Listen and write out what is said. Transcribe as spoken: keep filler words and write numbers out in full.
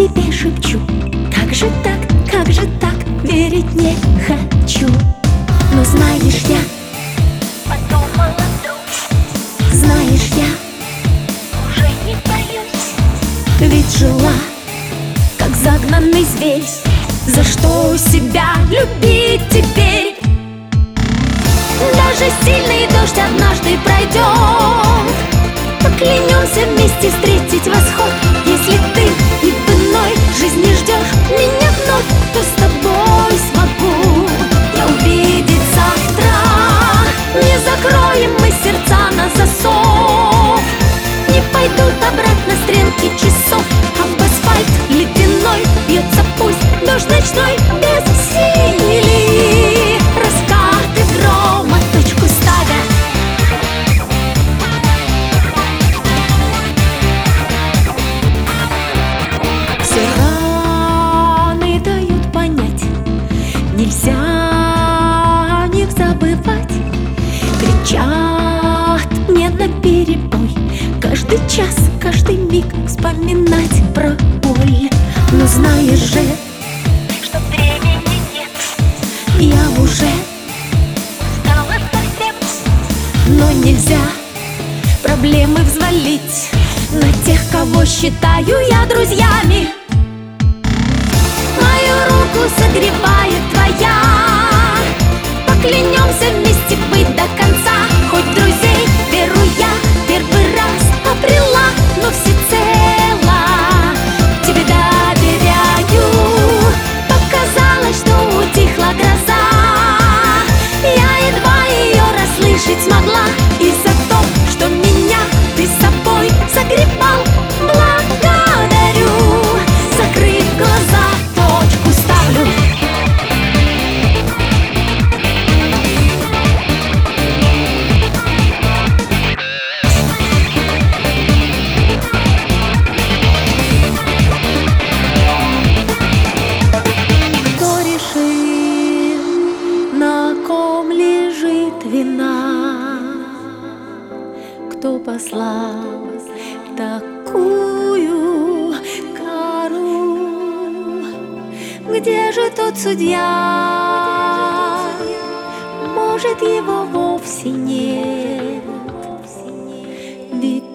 себе шепчу: как же так, как же так, верить не хочу. Но знаешь, я подумала вдруг, знаешь, я уже не боюсь. Ведь жила, как загнанный зверь, за что себя любить теперь? Даже сильный дождь однажды пройдет, поклянемся вместе встретить восход. Если ты и в иной жизни ждешь меня вновь, то с тобой смогу я увидеть завтра. Не закроем мы сердца на засов, не пойдут обратно стрелки часов, а в асфальт ледяной бьется пусть дождь ночной без усилий. Раскаты грома точку ставят, все раны дают понять, нельзя о них забывать. Кричат мне наперебой, каждый час, каждый миг вспоминать про боль. Но знаешь же, что времени нет, я уже устала совсем. Но нельзя проблемы взвалить на тех, кого считаю я друзьями. Мою руку согревает твоя, поклянемся вместе быть до конца. Хоть друзей, веру я, первый раз обрела, но всецело тебе доверяю. Показалось, что утихла гроза, я едва ее расслышать смогла. И за то, что меня ты с собой согревал, благодарю. Закрыв глаза, точку ставлю. Кто решил, на ком лежит вина? Кто послал такую кару? Где же тот судья? Может, его вовсе нет, ведь